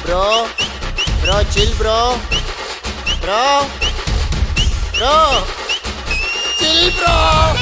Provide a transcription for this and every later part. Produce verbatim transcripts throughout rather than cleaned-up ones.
bro, bro, chill, bro, bro, bro, chill, bro.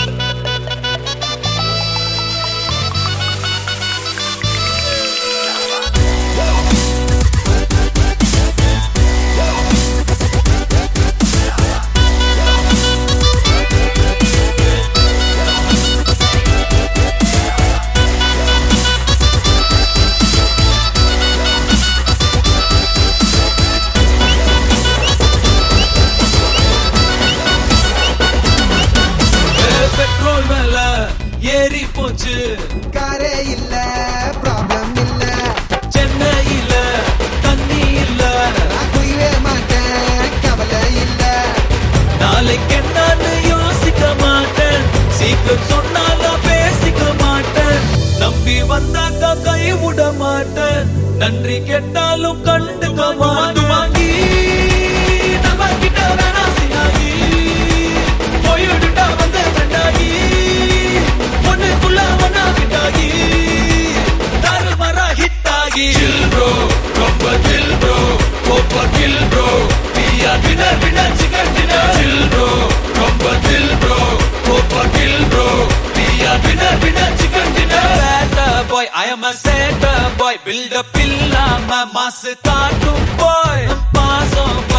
ஏறி போச்சு காரே இல்ல ப்ராப்ளம் இல்ல சென்னையில தண்ணி இல்ல நான் குயிவே மாட்டேன் கவலை இல்ல நாளைக்கு என்னன்னு யோசிக்க மாட்டேன் சீக்கிரம் சொன்னாலும் பேசிக்க மாட்டேன் நம்பி வந்தாக்கா கை விட மாட்டேன் நன்றி கேட்டாலும் கண்டுக்க மாட்டேன் வாங்கி நம்ம கிட்ட வேணா சினாகி போயிடுட்டா வந்த ஃப்ரெண்டாகி Chill bro, ரொம்ப chill bro, go for kill bro. We are winner, winner, chicken dinner. Chill bro, ரொம்ப chill bro, go for kill bro. We are winner, winner, chicken dinner. Bad boy, I am a sad boy. Build up illama, mass cartoon boy. Pass on.